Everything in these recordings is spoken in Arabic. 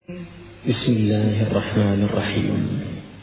بسم الله الرحمن الرحيم.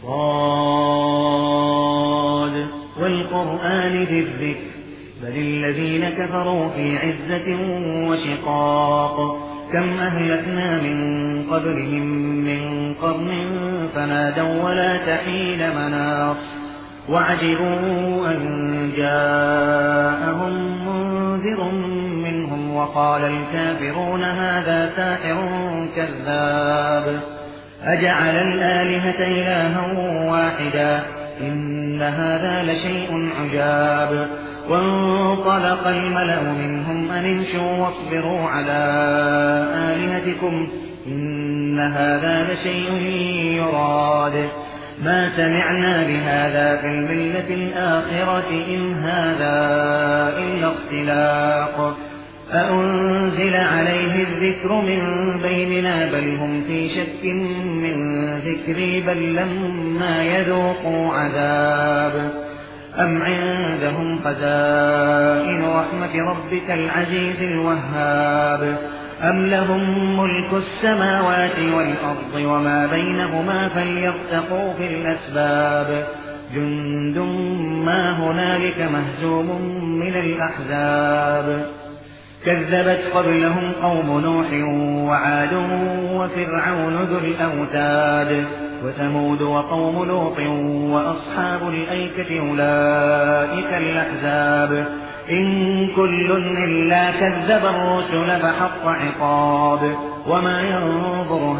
ضاد والقرآن ذي الذكر بل الذين كفروا في عزة وشقاق كم أهلكنا من قبلهم من قرن فنادوا ولا تحين مناص وعجبوا أن جاءهم منذر منهم وقال الكافرون هذا ساحر كذاب أجعل الآلهة إلها واحدا إن هذا لشيء عجاب وانطلق الملأ منهم أن امشوا واصبروا على آلهتكم إن هذا لشيء يراد ما سمعنا بهذا في الملة الآخرة إن هذا إلا اختلاق أأنزل عليه الذكر من بيننا بل هم في شك من ذكري بل لما يذوقوا عذاب أم عندهم خزائن رحمة ربك العزيز الوهاب أم لهم ملك السماوات والأرض وما بينهما فليرتقوا في الأسباب جند ما هنالك مهزوم من الأحزاب كذبت قبلهم قوم نوح وعاد وفرعون ذو الأوتاد وثمود وقوم لوط وأصحاب الأيكة أولئك الأحزاب إن كل إلا كذب الرسل فحق عقاب وما ينظر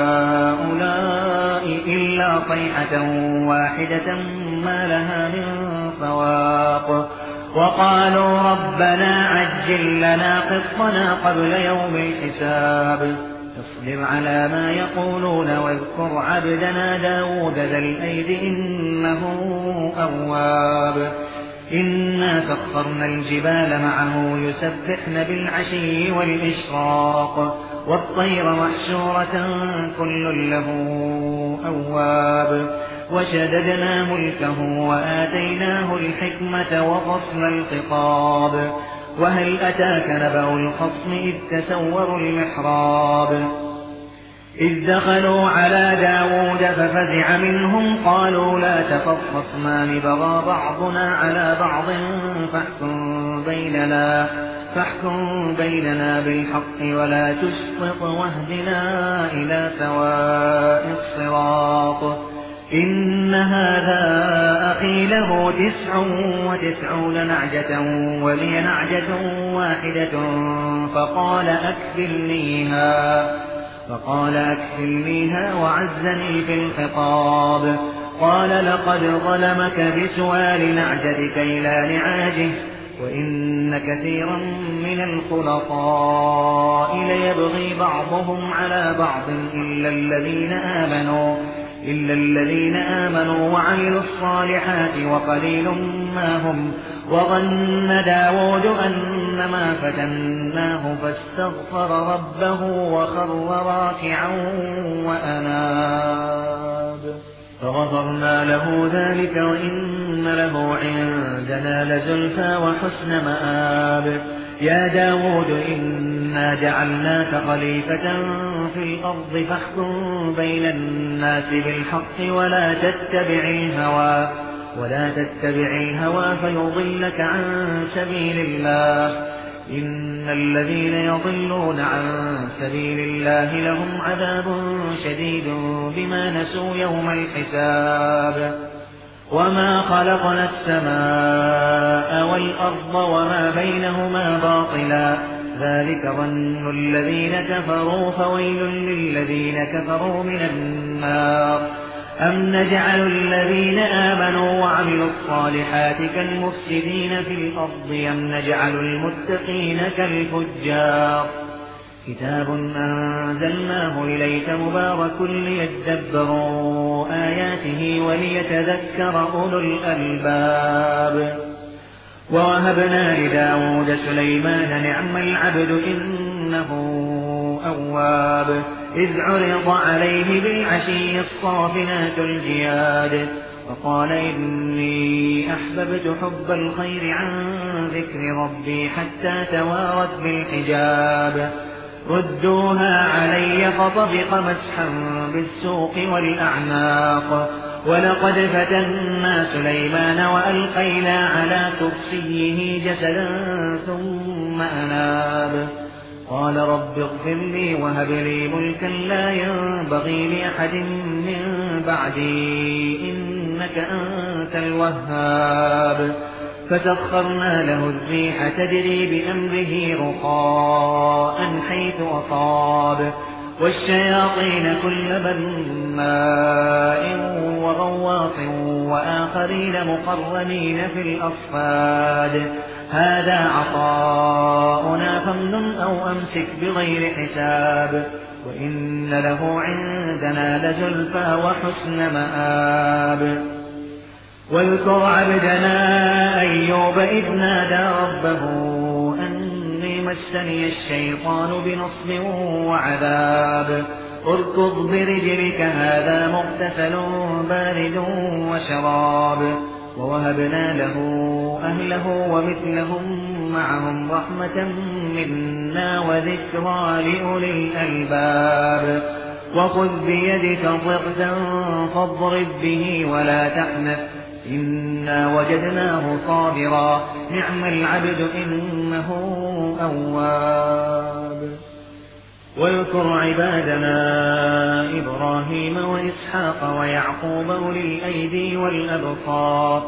هؤلاء إلا صيحة واحدة ما لها من فواق وقالوا ربنا عجل لنا قسطنا قبل يوم الحساب اصبر على ما يقولون واذكر عبدنا داود ذا الأيد إنه أواب إنا سخرنا الجبال معه يسبحن بالعشي والإشراق والطير محشورة كل له أواب وشددنا ملكه وآتيناه الحكمة وفصل الخطاب وهل أتاك نبأ الخصم إذ تسوروا المحراب إذ دخلوا على داود ففزع منهم قالوا لا تخف خصمان بغى بعضنا على بعض فاحكم بيننا بالحق ولا تشطط واهدنا إلى سواء الصراط إن هذا أخي له 99 نعجة ولي نعجة واحدة فقال أكفلنيها وعزني في الخطاب قال لقد ظلمك بسؤال نعجتك إلى نعاجه وإن كثيرا من الخلطاء ليبغي بعضهم على بعض إلا الذين آمنوا وعملوا الصالحات وقليل ما هم وظن داود أنما فتناه فاستغفر ربه وخر راكعا وأناب فغفرنا له ذلك وإن له عندنا لزلفى وحسن مآب يا داود إنا جعلناك خليفة في الأرض فاحكم بين الناس بالحق ولا تتبع الهوى فيضلك عن سبيل الله إن الذين يضلون عن سبيل الله لهم عذاب شديد بما نسوا يوم الحساب وما خلقنا السماء والأرض وما بينهما باطلا ذلك ظن الذين كفروا فويل للذين كفروا من النار أم نجعل الذين آمنوا وعملوا الصالحات كالمفسدين في الأرض أم نجعل المتقين كالفجار كتاب أنزلناه إليك مبارك ليدبروا آياته وليتذكر أولو الألباب ووهبنا لداود سليمان نعم العبد إنه أواب إذ عرض عليه بالعشي الصافنات الجياد فقال إني أحببت حب الخير عن ذكر ربي حتى توارت بالحجاب ردوها علي فطبق مسحا بالسوق والأعناق ولقد فتنا سليمان وألقينا على كرسيه جسدا ثم أناب قال رب اغفر لي وهب لي ملكا لا ينبغي لأحد من بعدي إنك أنت الوهاب فسخرنا له الريح تجري بأمره رخاء حيث أصاب والشياطين كل بناء وغواص وآخرين مقرنين في الأصفاد هذا عطاؤنا فامنن أو أمسك بغير حساب وإن له عندنا لزلفى وحسن مآب واذكر عبدنا أيوب إذ نادى ربه أني مسني الشيطان بنصب وعذاب اركض برجلك هذا مغتسل بارد وشراب ووهبنا له أهله ومثلهم معهم رحمة منا وذكرى لأولي الألباب وخذ بيدك ضغثا فاضرب به ولا تحنث إنا وجدناه صابرا نعم العبد إنه أواب واذكر عبادنا إبراهيم وإسحاق ويعقوب أولي الأيدي والأبصار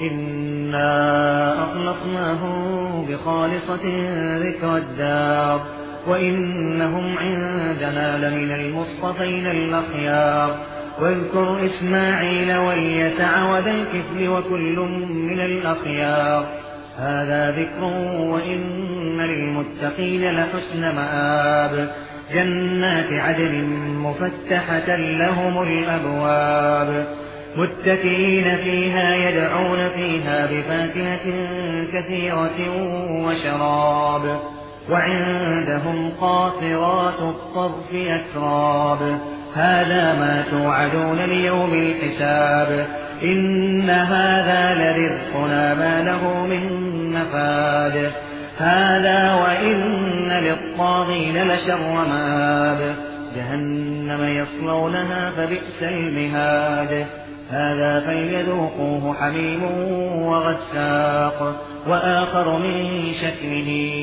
إنا أخلصناهم بخالصة ذكر الدار وإنهم عندنا لمن المصطفين الأخيار واذكر إسماعيل واليسع وذا الكفل وكل من الأخيار هذا ذكر وإن للمتقين لحسن مآب جنات عدن مفتحة لهم الأبواب متكئين فيها يدعون فيها بفاكهة كثيرة وشراب وعندهم قاصرات الطرف أتراب هذا ما توعدون ليوم الحساب إن هذا لرزقنا ما له من نفاد هذا وإن للطاغين لشر مآب جهنم يصلونها فبئس المهاد هذا فليذوقوه حميم وغساق وآخر من شكله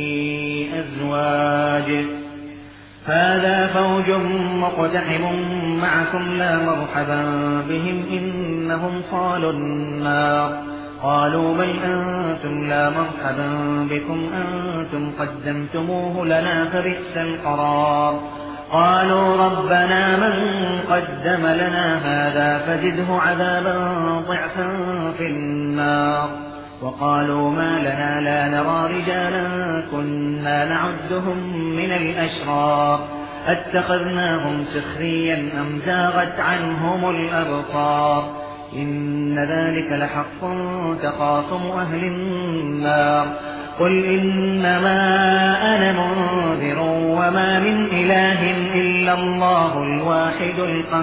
أزواج هذا فوج مقتحم معكم لا مرحبا بهم إنهم صالوا النار قالوا بل أنتم لا مرحبا بكم أنتم قدمتموه لنا فبئس القرار قالوا ربنا من قدم لنا هذا فزده عذابا ضعفا في النار وقالوا ما لنا لا نرى رجالا كنا نعدهم من الأشرار أتخذناهم سخريا أم زاغت عنهم الأبصار إن ذلك لحق تخاصم أهل النار قل إنما أنا منذر وما من إله إلا الله الواحد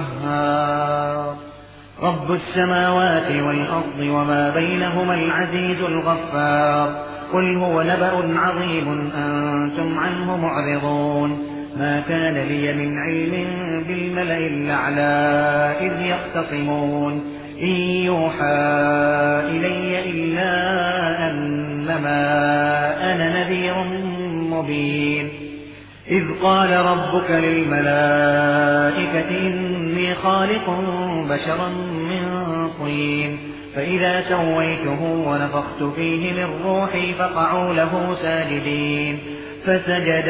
القهار رب السماوات والأرض وما بينهما العزيز الغفار قل هو نبأ عظيم أنتم عنه معرضون ما كان لي من علم بالملأ الأعلى إذ يختصمون إن يوحى إلي إلا أنما أنا نذير مبين إذ قال ربك للملائكة إني خالق بشرا من طين فإذا سويته ونفخت فيه من روحي فقعوا له ساجدين فسجد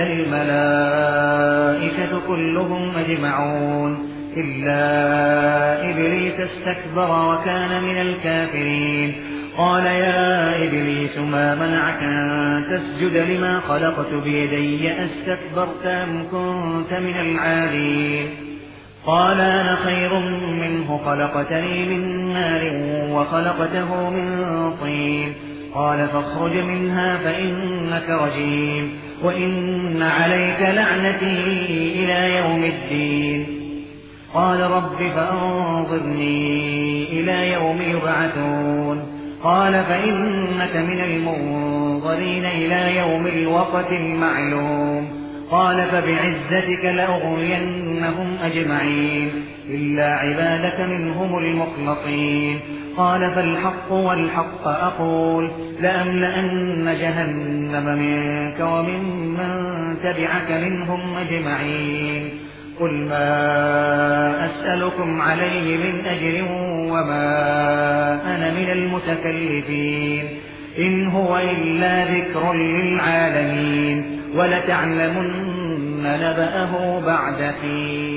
الملائكة كلهم أجمعون إلا إبليس استكبر وكان من الكافرين قال يا إبليس ما منعك أن تسجد لما خلقت بيدي أستكبرت أم كنت من العالين قال أنا خير منه خلقتني من نار وخلقته من طين قال فاخرج منها فإنك رجيم وإن عليك لعنتي إلى يوم الدين قال رب فأنظرني إلى يوم يبعثون قال فإنك من المنظرين إلى يوم الوقت المعلوم قال فبعزتك لأغوينهم أجمعين إلا عبادك منهم المخلصين قال فالحق والحق أقول لأملأن جهنم منك وممن تبعك منهم أجمعين قل ما أسألكم عليه من أجر وما أنا من المتكلفين إن هو إلا ذكر للعالمين ولتعلمن نبأه بعد حين.